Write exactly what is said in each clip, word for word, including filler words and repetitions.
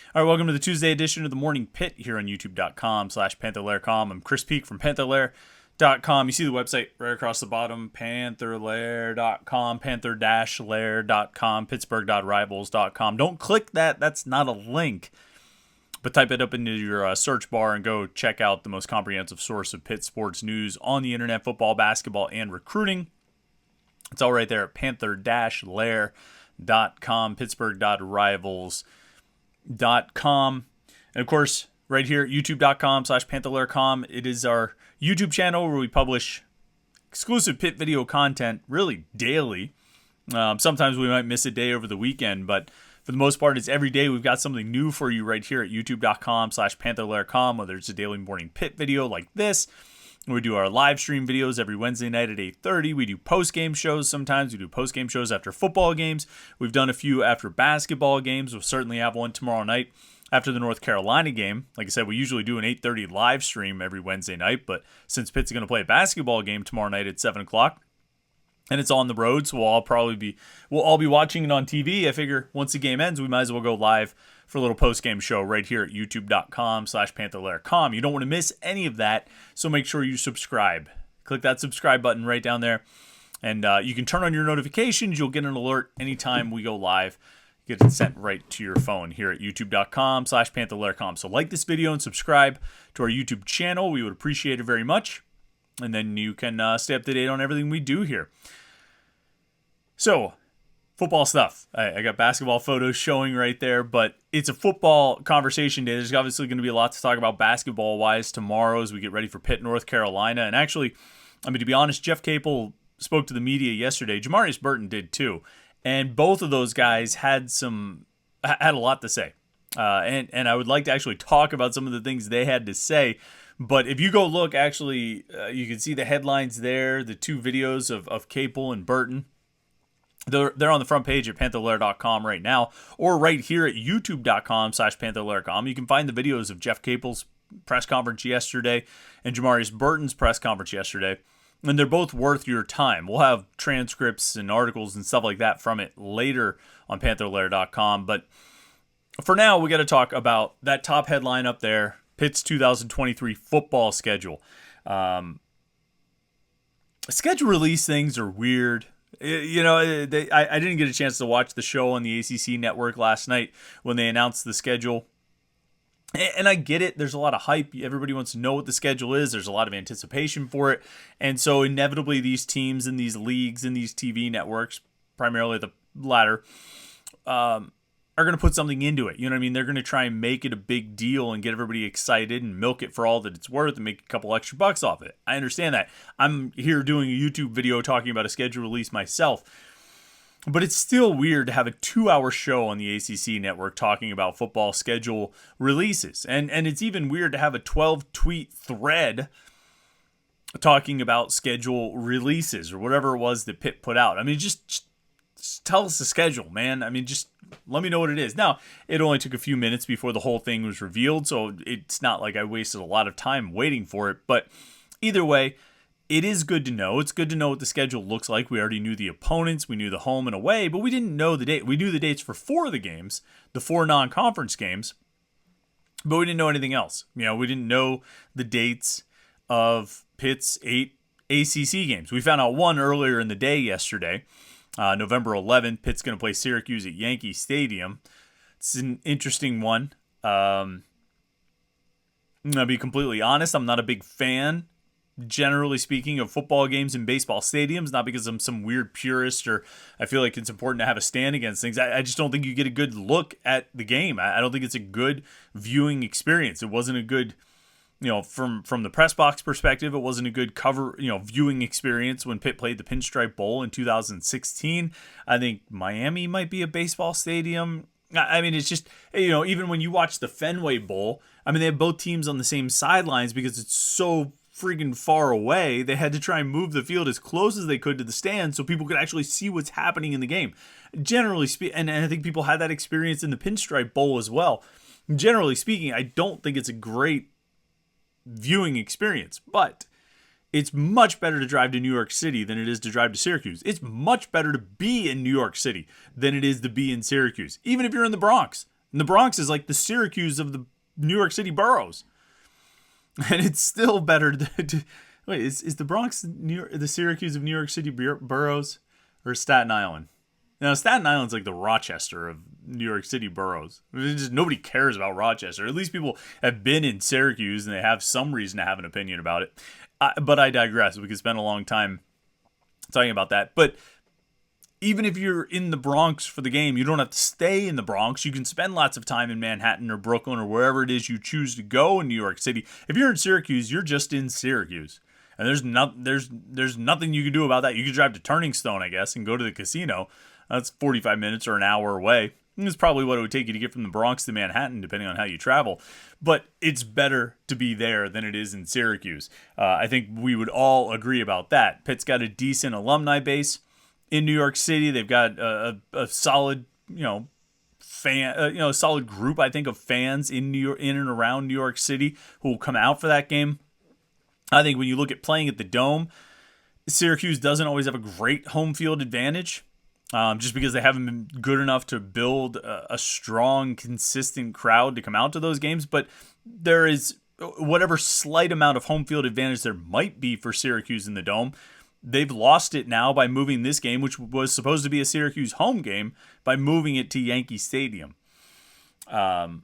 All right, welcome to the Tuesday edition of the Morning Pit here on youtube.com slash pantherlair.com. I'm Chris Peak from pantherlair dot com. You see the website right across the bottom, pantherlair dot com, panther lair dot com, pittsburgh dot rivals dot com. Don't click that. That's not a link. But type it up into your uh, search bar and go check out the most comprehensive source of Pitt sports news on the internet, football, basketball, and recruiting. It's all right there at panther lair dot com, pittsburgh dot rivals dot com. And of course, right here at youtube.com slash pantherlair dot com, it is our YouTube channel where we publish exclusive Pitt video content really daily. Um, sometimes we might miss a day over the weekend, but for the most part, it's every day. We've got something new for you right here at youtube.com slash pantherlair dot com, whether it's a daily morning Pitt video like this. We do our live stream videos every Wednesday night at eight thirty. We do post-game shows sometimes. We do post-game shows after football games. We've done a few after basketball games. We'll certainly have one tomorrow night after the North Carolina game. Like I said, we usually do an eight thirty live stream every Wednesday night, but since Pitt's going to play a basketball game tomorrow night at seven o'clock, and it's on the road, so we'll all probably be, we'll all be watching it on T V. I figure once the game ends, we might as well go live for a little post-game show right here at youtube.com slash pantherlair dot com. You don't want to miss any of that, so make sure you subscribe. Click that subscribe button right down there, and uh, you can turn on your notifications. You'll get an alert anytime we go live. Get it sent right to your phone here at youtube.com slash pantherlair dot com. So like this video and subscribe to our YouTube channel. We would appreciate it very much. And then you can uh, stay up to date on everything we do here. So, football stuff. I, I got basketball photos showing right there, but it's a football conversation day. There's obviously going to be a lot to talk about basketball-wise tomorrow as we get ready for Pitt, North Carolina. And actually, I mean, to be honest, Jeff Capel spoke to the media yesterday. Jamarius Burton did too. And both of those guys had some had a lot to say. Uh, and, and I would like to actually talk about some of the things they had to say. But if you go look, actually, uh, you can see the headlines there, the two videos of, of Capel and Burton. They're, they're on the front page at pantherlair dot com right now, or right here at youtube.com slash pantherlair dot com. You can find the videos of Jeff Capel's press conference yesterday and Jamarius Burton's press conference yesterday, and they're both worth your time. We'll have transcripts and articles and stuff like that from it later on pantherlair dot com. But for now, we got to talk about that top headline up there, Pitt's two thousand twenty-three football schedule. Um, schedule release things are weird. You know, they, I, I didn't get a chance to watch the show on the A C C network last night when they announced the schedule. And I get it. There's a lot of hype. Everybody wants to know what the schedule is. There's a lot of anticipation for it. And so inevitably these teams and these leagues and these T V networks, primarily the latter, um, are going to put something into it. You know what I mean? They're going to try and make it a big deal and get everybody excited and milk it for all that it's worth and make a couple extra bucks off it. I understand that. I'm here doing a YouTube video talking about a schedule release myself. But it's still weird to have a two-hour show on the A C C network talking about football schedule releases. And, and it's even weird to have a twelve-tweet thread talking about schedule releases or whatever it was that Pitt put out. I mean, just, just tell us the schedule, man. I mean, just let me know what it is. Now, it only took a few minutes before the whole thing was revealed, so it's not like I wasted a lot of time waiting for it. But either way, it is good to know. It's good to know what the schedule looks like. We already knew the opponents. We knew the home and away, but we didn't know the date. We knew the dates for four of the games, the four non-conference games, but we didn't know anything else. You know, we didn't know the dates of Pitt's eight A C C games. We found out one earlier in the day yesterday. Uh, November eleventh, Pitt's going to play Syracuse at Yankee Stadium. It's an interesting one. Um, I'm going to be completely honest. I'm not a big fan, generally speaking, of football games in baseball stadiums. Not because I'm some weird purist or I feel like it's important to have a stand against things. I, I just don't think you get a good look at the game. I, I don't think it's a good viewing experience. It wasn't a good... You know, from, from the press box perspective, it wasn't a good cover, you know, viewing experience when Pitt played the Pinstripe Bowl in two thousand sixteen. I think Miami might be a baseball stadium. I mean, it's just, you know, even when you watch the Fenway Bowl, I mean, they have both teams on the same sidelines because it's so freaking far away. They had to try and move the field as close as they could to the stand so people could actually see what's happening in the game. Generally speaking, and, and I think people had that experience in the Pinstripe Bowl as well. Generally speaking, I don't think it's a great viewing experience, but it's much better to drive to New York City than it is to drive to Syracuse. It's much better to be in New York City than it is to be in Syracuse, even if you're in the Bronx. And the Bronx is like the Syracuse of the New York City boroughs. And it's still better to, to wait, is, is the Bronx New York, the Syracuse of New York City boroughs, or Staten Island? Now, Staten Island's like the Rochester of New York City boroughs. Just, nobody cares about Rochester. At least people have been in Syracuse and they have some reason to have an opinion about it. I, but I digress. We could spend a long time talking about that. But even if you're in the Bronx for the game, you don't have to stay in the Bronx. You can spend lots of time in Manhattan or Brooklyn or wherever it is you choose to go in New York City. If you're in Syracuse, you're just in Syracuse. And there's no, there's there's nothing you can do about that. You could drive to Turning Stone, I guess, and go to the casino. That's forty-five minutes or an hour away. It's probably what it would take you to get from the Bronx to Manhattan, depending on how you travel. But it's better to be there than it is in Syracuse. Uh, I think we would all agree about that. Pitt's got a decent alumni base in New York City. They've got a, a, a solid, you know, fan, uh, you know, a solid group, I think, of fans in New York, in and around New York City who will come out for that game. I think when you look at playing at the Dome, Syracuse doesn't always have a great home field advantage. Um, just because they haven't been good enough to build a, a strong, consistent crowd to come out to those games. But there is whatever slight amount of home field advantage there might be for Syracuse in the Dome. They've lost it now by moving this game, which was supposed to be a Syracuse home game, by moving it to Yankee Stadium. Um,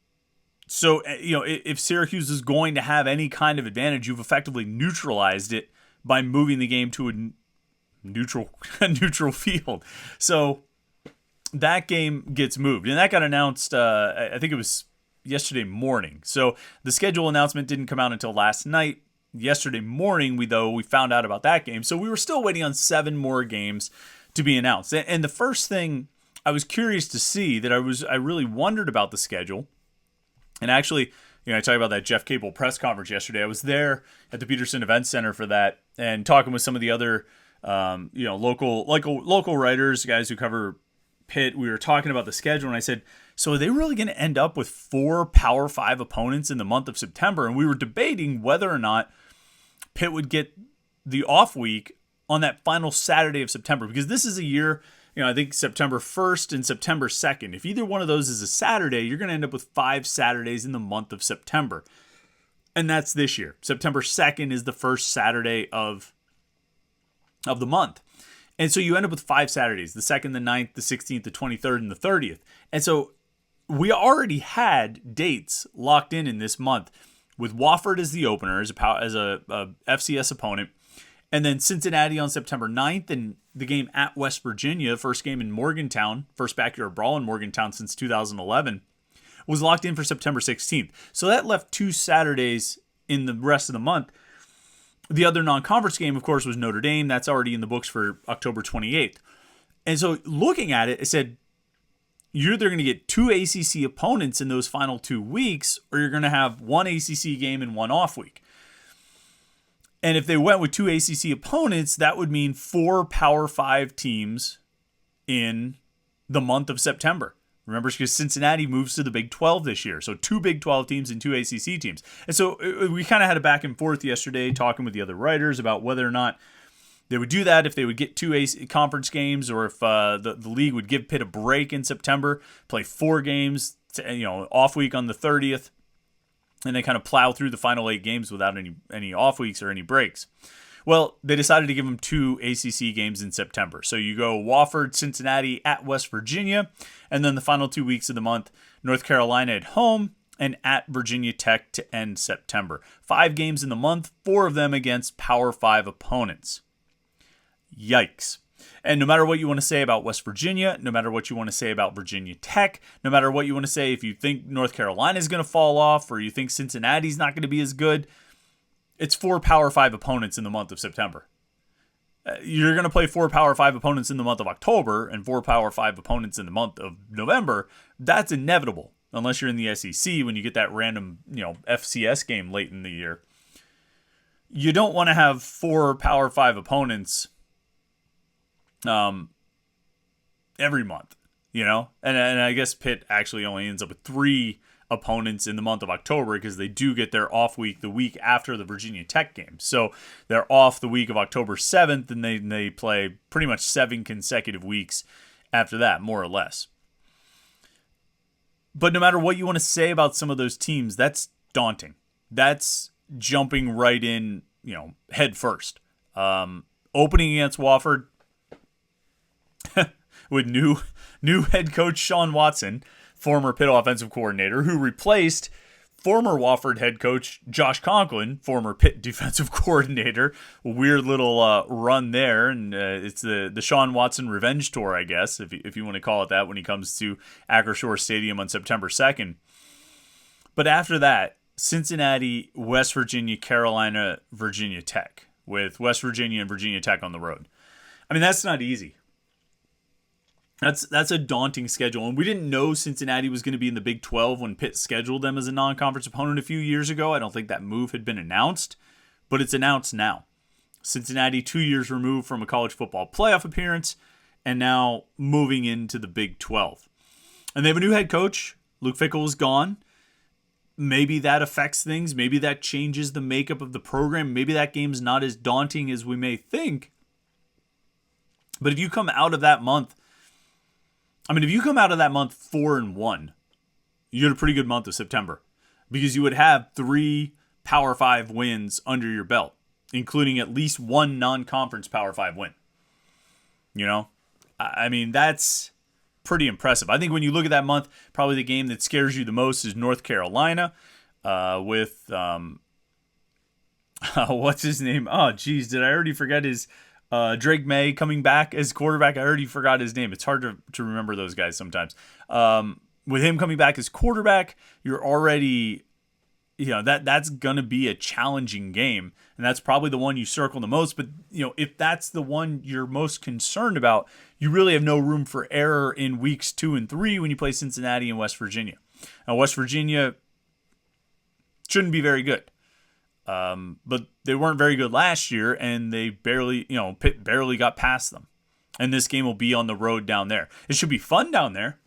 so, you know, if Syracuse is going to have any kind of advantage, you've effectively neutralized it by moving the game to a neutral neutral field. So that game gets moved, and that got announced uh I think it was yesterday morning. So the schedule announcement didn't come out until last night. Yesterday morning, we though we found out about that game. So we were still waiting on seven more games to be announced. And the first thing I was curious to see, that I was I really wondered about the schedule. And actually, you know, I talked about that Jeff Capel press conference yesterday. I was there at the Peterson Event Center for that, and talking with some of the other Um, you know, local, local, local writers, guys who cover Pitt. We were talking about the schedule, and I said, so are they really going to end up with four Power Five opponents in the month of September? And we were debating whether or not Pitt would get the off week on that final Saturday of September, because this is a year, you know, I think September first and September second. If either one of those is a Saturday, you're going to end up with five Saturdays in the month of September. And that's this year. September second is the first Saturday of of the month. And so you end up with five Saturdays, the second, the ninth, the sixteenth, the twenty-third, and the thirtieth. And so we already had dates locked in in this month, with Wofford as the opener, as a, as a, a F C S opponent, and then Cincinnati on September ninth, and the game at West Virginia, first game in Morgantown, first backyard brawl in Morgantown since two thousand eleven, was locked in for September sixteenth. So that left two Saturdays in the rest of the month. The other non-conference game, of course, was Notre Dame. That's already in the books for October twenty-eighth. And so looking at it, it said you're either going to get two A C C opponents in those final two weeks, or you're going to have one A C C game and one off week. And if they went with two A C C opponents, that would mean four Power Five teams in the month of September. Remember, because Cincinnati moves to the Big twelve this year. So two Big twelve teams and two A C C teams. And so we kind of had a back and forth yesterday talking with the other writers about whether or not they would do that, if they would get two A C C conference games, or if uh, the, the league would give Pitt a break in September, play four games, to, you know, off week on the thirtieth, and they kind of plow through the final eight games without any, any off weeks or any breaks. Well, they decided to give them two A C C games in September. So you go Wofford, Cincinnati at West Virginia, and then the final two weeks of the month, North Carolina at home and at Virginia Tech to end September. Five games in the month, four of them against Power Five opponents. Yikes. And no matter what you want to say about West Virginia, no matter what you want to say about Virginia Tech, no matter what you want to say if you think North Carolina is going to fall off, or you think Cincinnati's not going to be as good, it's four Power Five opponents in the month of September. Uh, you're going to play four Power Five opponents in the month of October and four Power Five opponents in the month of November. That's inevitable, unless you're in the S E C when you get that random, you know, F C S game late in the year. You don't want to have four Power Five opponents um, every month, you know? And, and I guess Pitt actually only ends up with three opponents in the month of October, because they do get their off week the week after the Virginia Tech game. So they're off the week of October seventh, and they, they play pretty much seven consecutive weeks after that, more or less. But no matter what you want to say about some of those teams, that's daunting. That's jumping right in, you know, head first. Um, opening against Wofford with new new head coach Sean Watson, former Pitt offensive coordinator, who replaced former Wofford head coach Josh Conklin, former Pitt defensive coordinator. A weird little uh, run there, and uh, it's the the Sean Watson revenge tour, I guess, if you, if you want to call it that, when he comes to Acrisure Stadium on September second. But after that, Cincinnati, West Virginia, Carolina, Virginia Tech, with West Virginia and Virginia Tech on the road. I mean, that's not easy. That's that's a daunting schedule. And we didn't know Cincinnati was going to be in the Big twelve when Pitt scheduled them as a non-conference opponent a few years ago. I don't think that move had been announced, but it's announced now. Cincinnati, two years removed from a college football playoff appearance, and now moving into the Big twelve. And they have a new head coach. Luke Fickell is gone. Maybe that affects things. Maybe that changes the makeup of the program. Maybe that game's not as daunting as we may think. But if you come out of that month, I mean, if you come out of that month four and one, you had a pretty good month of September, because you would have three Power Five wins under your belt, including at least one non-conference Power Five win. You know, I mean, that's pretty impressive. I think when you look at that month, probably the game that scares you the most is North Carolina, uh, with um, what's his name? Oh, geez, did I already forget his? Uh, Drake May coming back as quarterback. I already forgot his name. It's hard to, to remember those guys sometimes. Um, with him coming back as quarterback, you're already, you know, that that's going to be a challenging game. And that's probably the one you circle the most. But, you know, if that's the one you're most concerned about, you really have no room for error in weeks two and three when you play Cincinnati and West Virginia. Now, West Virginia shouldn't be very good. Um, but they weren't very good last year, and they barely, you know, Pitt barely got past them. And this game will be on the road down there. It should be fun down there.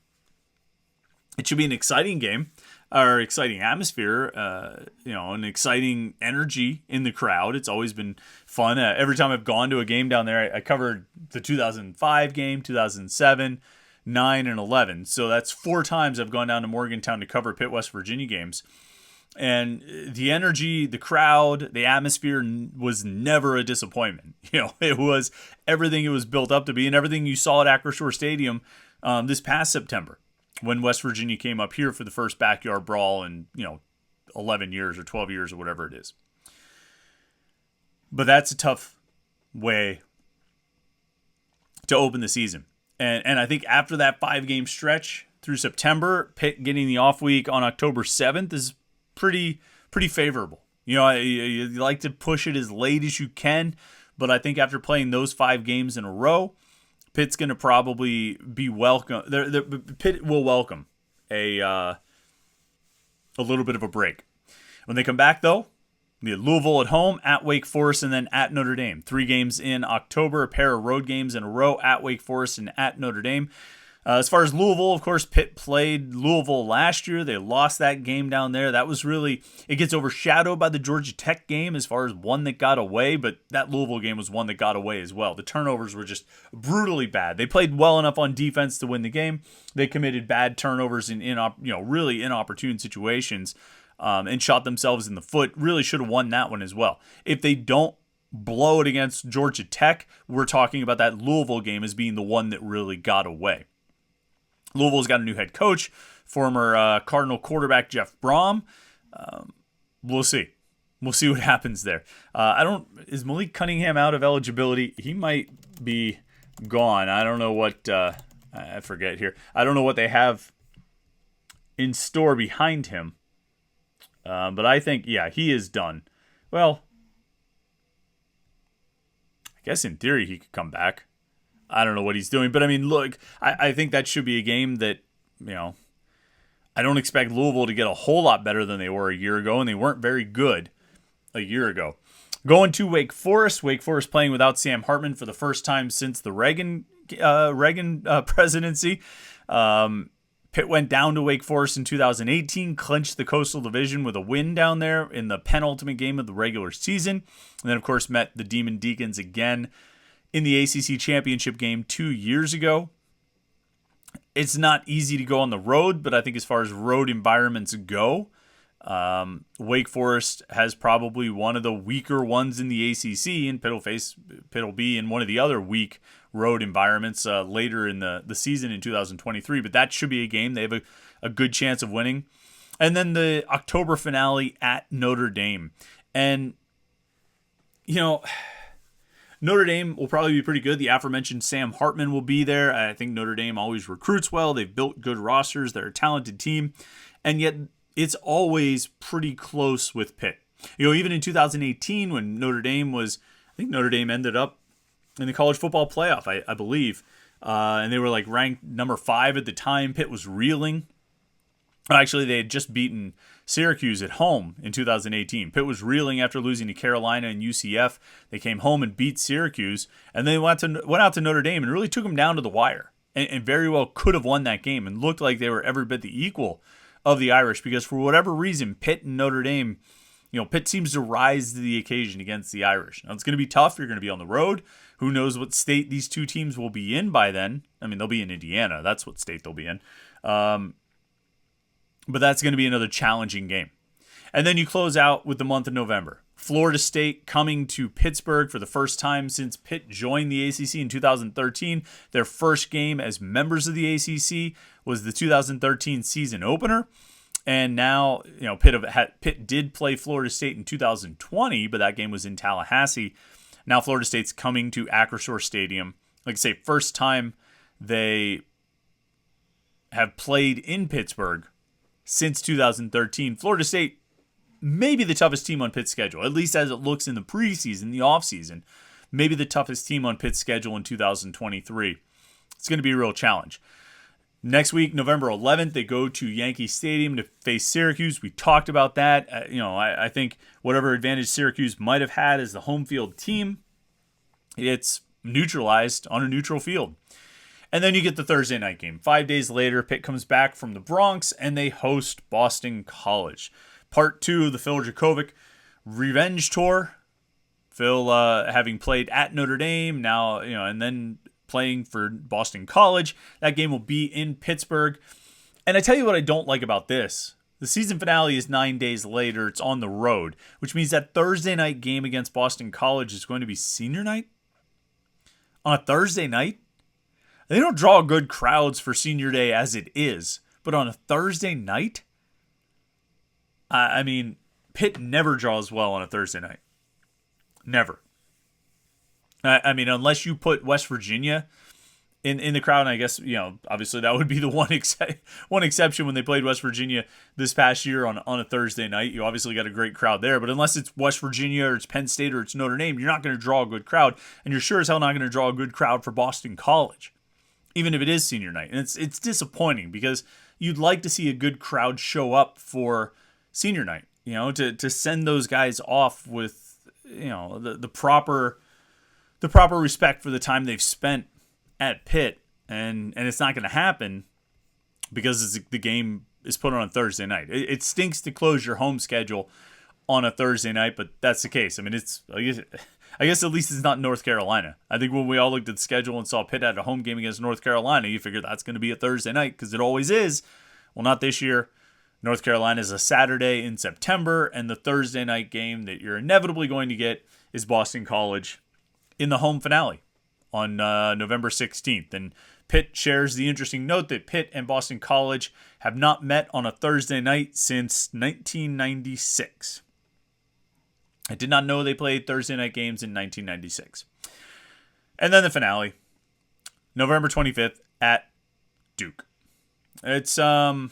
It should be an exciting game, or exciting atmosphere, uh, you know, an exciting energy in the crowd. It's always been fun. Uh, every time I've gone to a game down there, I, I covered the two thousand five game, two thousand seven, nine, and eleven. So that's four times I've gone down to Morgantown to cover Pitt West Virginia games. And the energy, the crowd, the atmosphere was never a disappointment. You know, it was everything it was built up to be, and everything you saw at Acrisure Stadium um, this past September when West Virginia came up here for the first backyard brawl in, you know, eleven years or twelve years or whatever it is. But that's a tough way to open the season. And and I think after that five-game stretch through September, Pitt getting the off week on October seventh is pretty pretty favorable. You know, you, you like to push it as late as you can, but I think after playing those five games in a row, Pitt's going to probably be welcome. They're, they're, Pitt will welcome a uh, a little bit of a break. When they come back, though, the Louisville at home, at Wake Forest, and then at Notre Dame. Three games in October, a pair of road games in a row at Wake Forest and at Notre Dame. Uh, as far as Louisville, of course, Pitt played Louisville last year. They lost that game down there. That was really, it gets overshadowed by the Georgia Tech game as far as one that got away, but that Louisville game was one that got away as well. The turnovers were just brutally bad. They played well enough on defense to win the game. They committed bad turnovers in, in you know, really inopportune situations um, and shot themselves in the foot. Really should have won that one as well. If they don't blow it against Georgia Tech, we're talking about that Louisville game as being the one that really got away. Louisville's got a new head coach, former uh, Cardinal quarterback Jeff Brom. Um, we'll see. We'll see what happens there. Uh, I don't. Is Malik Cunningham out of eligibility? He might be gone. I don't know what. Uh, I forget here. I don't know what they have in store behind him. Uh, but I think, yeah, he is done. Well, I guess in theory he could come back. I don't know what he's doing, but I mean, look, I, I think that should be a game that, you know, I don't expect Louisville to get a whole lot better than they were a year ago, and they weren't very good a year ago. Going to Wake Forest, Wake Forest playing without Sam Hartman for the first time since the Reagan uh, Reagan uh, presidency. Um, Pitt went down to Wake Forest in two thousand eighteen, clinched the Coastal Division with a win down there in the penultimate game of the regular season, and then, of course, met the Demon Deacons again in the A C C championship game two years ago. it's not easy to go on the road, but I think as far as road environments go, um, Wake Forest has probably one of the weaker ones in the A C C, and Pitt will face Pitt will be in one of the other weak road environments uh, later in the, the season in two thousand twenty-three. But that should be a game they have a, a good chance of winning. And then the October finale at Notre Dame. And, you know, Notre Dame will probably be pretty good. The aforementioned Sam Hartman will be there. I think Notre Dame always recruits well. They've built good rosters. They're a talented team. And yet it's always pretty close with Pitt. You know, even in two thousand eighteen when Notre Dame was, I think Notre Dame ended up in the college football playoff, I, I believe. Uh, and they were like ranked number five at the time. Pitt was reeling. Actually, they had just beaten Syracuse at home in two thousand eighteen. Pitt was reeling after losing to Carolina and U C F. They came home and beat Syracuse, and then went, to, went out to Notre Dame and really took them down to the wire, and, and very well could have won that game and looked like they were every bit the equal of the Irish, because for whatever reason, Pitt and Notre Dame, you know, Pitt seems to rise to the occasion against the Irish. Now, it's going to be tough. You're going to be on the road. Who knows what state these two teams will be in by then? I mean, they'll be in Indiana. That's what state they'll be in. Um, But that's going to be another challenging game. And then you close out with the month of November. Florida State coming to Pittsburgh for the first time since Pitt joined the A C C in two thousand thirteen. Their first game as members of the A C C was the two thousand thirteen season opener. And now, you know, Pitt, had, Pitt did play Florida State in two thousand twenty, but that game was in Tallahassee. Now Florida State's coming to Acrisure Stadium. Like I say, first time they have played in Pittsburgh since two thousand thirteen. Florida State may be the toughest team on Pitt's schedule, at least as it looks in the preseason, the offseason. Maybe the toughest team on Pitt's schedule in two thousand twenty-three. It's going to be a real challenge. Next week, November eleventh, they go to Yankee Stadium to face Syracuse. We talked about that. Uh, you know, I, I think whatever advantage Syracuse might have had as the home field team, it's neutralized on a neutral field. And then you get the Thursday night game. Five days later, Pitt comes back from the Bronx, and they host Boston College. Part two of the Phil Jurkovec Revenge Tour. Phil, uh, having played at Notre Dame, now, you know, and then playing for Boston College. That game will be in Pittsburgh. And I tell you what I don't like about this. The season finale is nine days later. It's on the road, which means that Thursday night game against Boston College is going to be senior night? On a Thursday night? They don't draw good crowds for senior day as it is, but on a Thursday night? I mean, Pitt never draws well on a Thursday night. Never. I mean, unless you put West Virginia in, in the crowd, and I guess, you know, obviously that would be the one ex- one exception when they played West Virginia this past year on, on a Thursday night. You obviously got a great crowd there, but unless it's West Virginia or it's Penn State or it's Notre Dame, you're not going to draw a good crowd, and you're sure as hell not going to draw a good crowd for Boston College, even if it is senior night. And it's it's disappointing because you'd like to see a good crowd show up for senior night, you know, to, to send those guys off with, you know, the, the proper the proper respect for the time they've spent at Pitt, and and it's not going to happen because it's, the game is put on a Thursday night. It, it stinks to close your home schedule on a Thursday night, but that's the case. I mean, it's I guess, I guess at least it's not North Carolina. I think when we all looked at the schedule and saw Pitt had a home game against North Carolina, you figure that's going to be a Thursday night because it always is. Well, not this year. North Carolina is a Saturday in September, and the Thursday night game that you're inevitably going to get is Boston College in the home finale on uh, November sixteenth. And Pitt shares the interesting note that Pitt and Boston College have not met on a Thursday night since nineteen ninety-six. I did not know they played Thursday night games in nineteen ninety-six. And then the finale, November twenty-fifth at Duke. It's, um...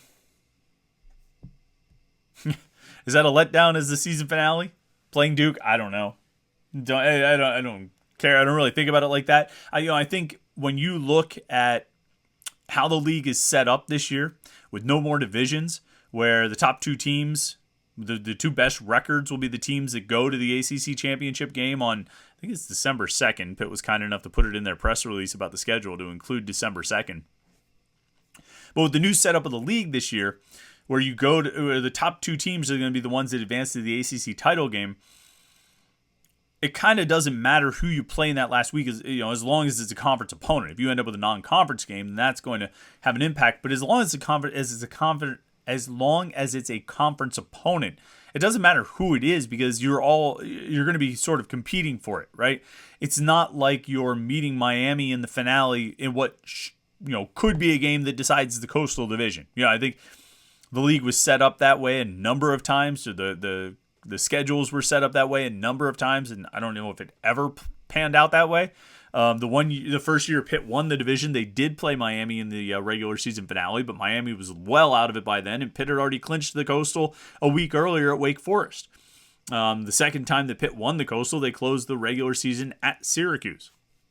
is that a letdown as the season finale? Playing Duke? I don't know. Don't, I, I don't I don't care. I don't really think about it like that. I you know I think when you look at how the league is set up this year with no more divisions, where the top two teams, the, the two best records will be the teams that go to the A C C championship game on, I think it's December second. Pitt was kind enough to put it in their press release about the schedule to include December second. But with the new setup of the league this year, where you go to where the top two teams are going to be the ones that advance to the A C C title game, it kind of doesn't matter who you play in that last week, as you know, as long as it's a conference opponent. If you end up with a non-conference game, then that's going to have an impact. But as long as it's a conference, as it's a conference, as long as it's a conference opponent, it doesn't matter who it is, because you're all you're going to be sort of competing for it, right? It's not like you're meeting Miami in the finale in what you know could be a game that decides the Coastal Division. You know, I think the league was set up that way a number of times, or the the the schedules were set up that way a number of times, and I don't know if it ever panned out that way. Um, the one, the first year Pitt won the division, they did play Miami in the uh, regular season finale, but Miami was well out of it by then, and Pitt had already clinched the Coastal a week earlier at Wake Forest. Um, the second time that Pitt won the Coastal, they closed the regular season at Syracuse.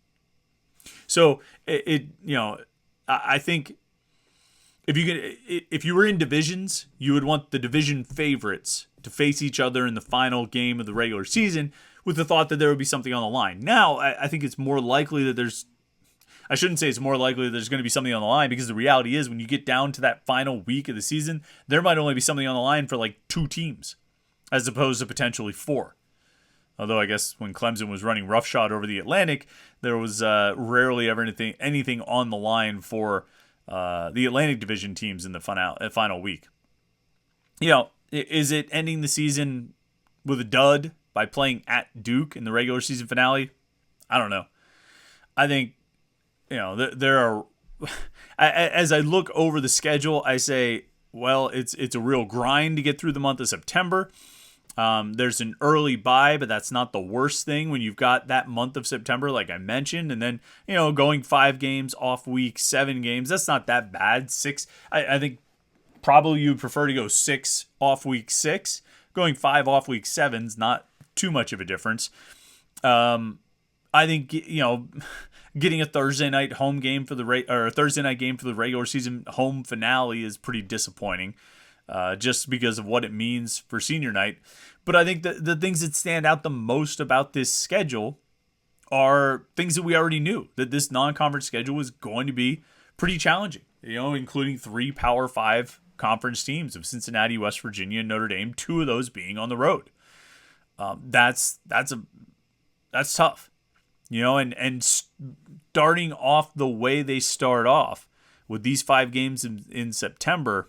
So it, it you know, I, I think if you could, if you were in divisions, you would want the division favorites to face each other in the final game of the regular season, with the thought that there would be something on the line. Now, I, I think it's more likely that there's, I shouldn't say it's more likely that there's going to be something on the line, because the reality is when you get down to that final week of the season, there might only be something on the line for like two teams, as opposed to potentially four. Although I guess when Clemson was running roughshod over the Atlantic, there was uh, rarely ever anything anything on the line for uh, the Atlantic Division teams in the final, uh, final week. You know, is it ending the season with a dud by playing at Duke in the regular season finale? I don't know. I think, you know, there, there are, as I look over the schedule, I say, well, it's it's a real grind to get through the month of September. Um, there's an early bye, but that's not the worst thing when you've got that month of September, like I mentioned. And then, you know, going five games off week, seven games, that's not that bad. Six, I, I think probably you'd prefer to go six off week six. Going five off week seven's not too much of a difference. Um, I think, you know, getting a Thursday night home game for the re- or a Thursday night game for the regular season home finale is pretty disappointing, uh, just because of what it means for senior night. But I think the the things that stand out the most about this schedule are things that we already knew, that this non-conference schedule was going to be pretty challenging. You know, including three Power Five conference teams of Cincinnati, West Virginia, and Notre Dame. Two of those being on the road. Um, that's that's a that's tough, you know, and and starting off the way they start off with these five games in, in September,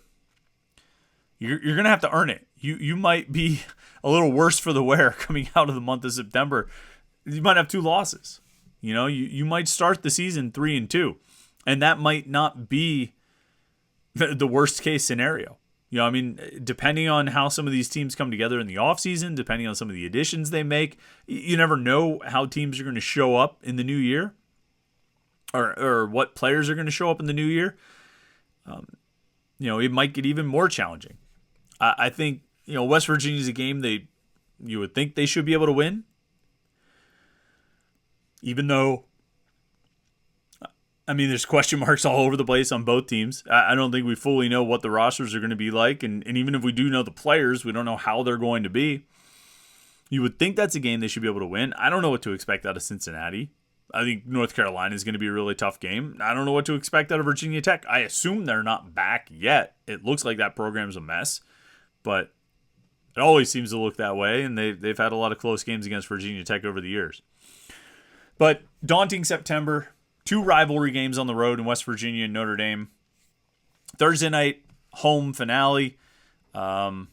you're you're gonna have to earn it. You you might be a little worse for the wear coming out of the month of September. You might have two losses. You know, you you might start the season three and two, and that might not be the, the worst case scenario. You know, I mean, depending on how some of these teams come together in the offseason, depending on some of the additions they make, you never know how teams are going to show up in the new year, or or what players are going to show up in the new year. Um, you know, it might get even more challenging. I, I think, you know, West Virginia is a game they you would think they should be able to win, even though, I mean, there's question marks all over the place on both teams. I don't think we fully know what the rosters are going to be like. And, and even if we do know the players, we don't know how they're going to be. You would think that's a game they should be able to win. I don't know what to expect out of Cincinnati. I think North Carolina is going to be a really tough game. I don't know what to expect out of Virginia Tech. I assume they're not back yet. It looks like that program's a mess. But it always seems to look that way. And they, they've had a lot of close games against Virginia Tech over the years. But daunting September. Two rivalry games on the road in West Virginia and Notre Dame. Thursday night home finale. Um,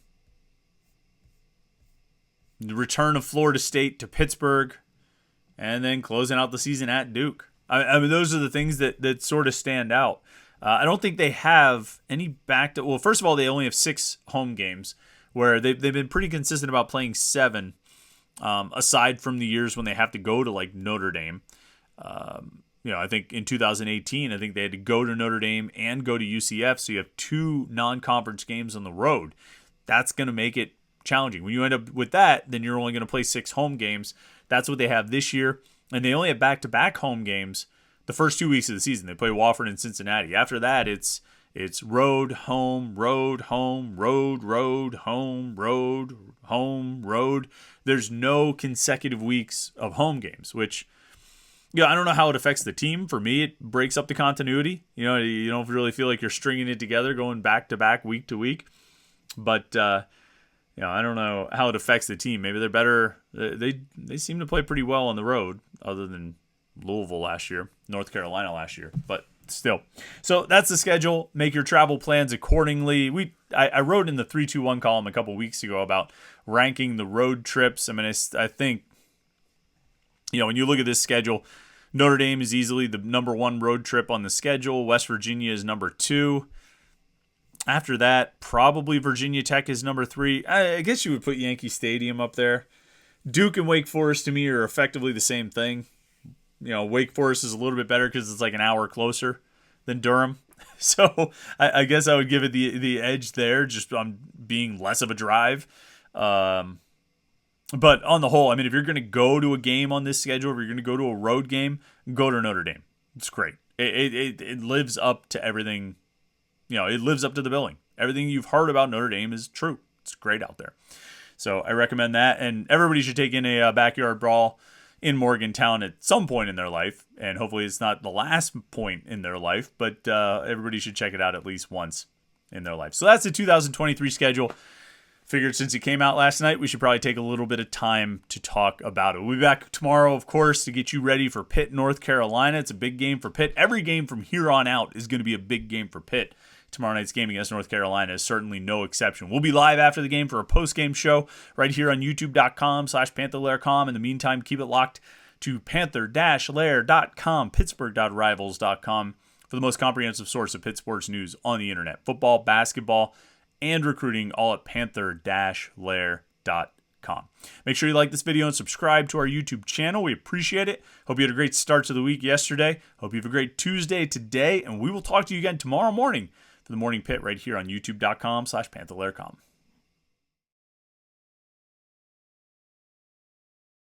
the return of Florida State to Pittsburgh. And then closing out the season at Duke. I, I mean, those are the things that, that sort of stand out. Uh, I don't think they have any back to... Well, first of all, they only have six home games where they've, they've been pretty consistent about playing seven, um, aside from the years when they have to go to, like, Notre Dame. Um You know, I think in two thousand eighteen, I think they had to go to Notre Dame and go to U C F. So you have two non-conference games on the road. That's going to make it challenging. When you end up with that, then you're only going to play six home games. That's what they have this year. And they only have back-to-back home games the first two weeks of the season. They play Wofford and Cincinnati. After that, it's it's road, home, road, home, road, road, home, road, home, road. There's no consecutive weeks of home games, which... Yeah, I don't know how it affects the team. For me, it breaks up the continuity. You know, you don't really feel like you're stringing it together, going back to back, week to week. But uh, you know, I don't know how it affects the team. Maybe they're better. They they seem to play pretty well on the road, other than Louisville last year, North Carolina last year, but still. So that's the schedule. Make your travel plans accordingly. We I, I wrote in the three two one column a couple weeks ago about ranking the road trips. I mean, I, I think, you know, when you look at this schedule, Notre Dame is easily the number one road trip on the schedule. West Virginia is number two. After that, probably Virginia Tech is number three. I, I guess you would put Yankee Stadium up there. Duke and Wake Forest to me are effectively the same thing. You know, Wake Forest is a little bit better because it's like an hour closer than Durham. So I, I guess I would give it the the edge there, just on being less of a drive. Um, but on the whole, I mean, if you're going to go to a game on this schedule, if you're going to go to a road game, go to Notre Dame. It's great. It, it it lives up to everything. You know, it lives up to the billing. Everything you've heard about Notre Dame is true. It's great out there. So I recommend that. And everybody should take in a uh, backyard brawl in Morgantown at some point in their life. And hopefully it's not the last point in their life, but uh, everybody should check it out at least once in their life. So that's the two thousand twenty-three schedule. Figured since it came out last night, we should probably take a little bit of time to talk about it. We'll be back tomorrow, of course, to get you ready for Pitt, North Carolina. It's a big game for Pitt. Every game from here on out is going to be a big game for Pitt. Tomorrow night's game against North Carolina is certainly no exception. We'll be live after the game for a post-game show right here on youtube.com slash pantherlair.com. In the meantime, keep it locked to panther dash lair dot com, pittsburgh dot rivals dot com for the most comprehensive source of Pitt sports news on the internet. Football, basketball, and recruiting, all at panther dash lair dot com. Make sure you like this video and subscribe to our YouTube channel. We appreciate it. Hope you had a great start to the week yesterday. Hope you have a great Tuesday today, and we will talk to you again tomorrow morning for the Morning Pit right here on youtube.com slash pantherlair.com.